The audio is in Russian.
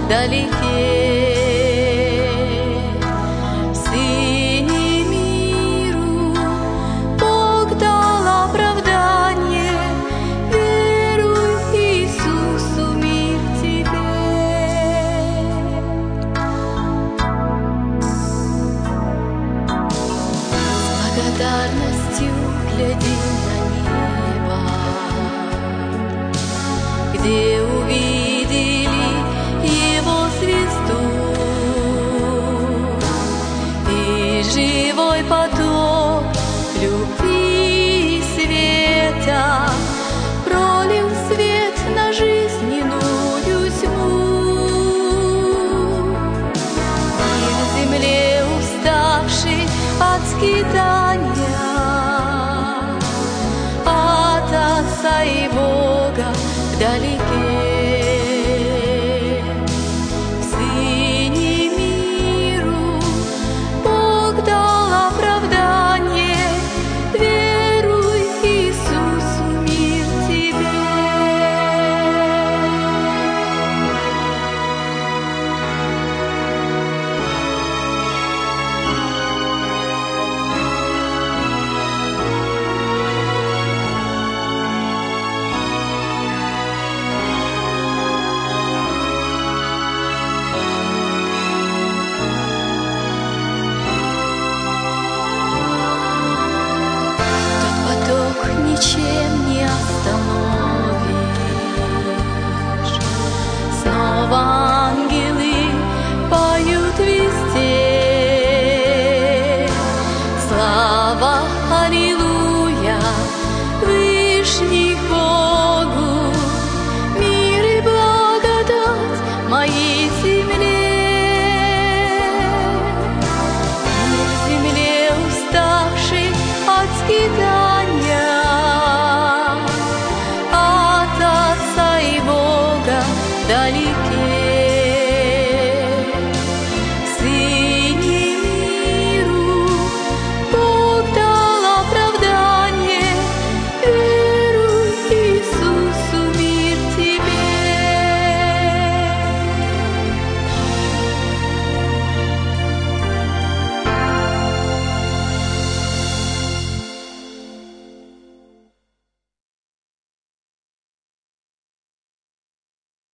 вдалеке. В Сыне миру Бог дал оправдание, веруй Иисусу, мир тебе. С благодарностью гляди на небо, где увидели Его звезду, и живой поток любви и света пролил свет на жизненную тьму. И в земле уставший от скитания, от Отца и Бога вдалеке,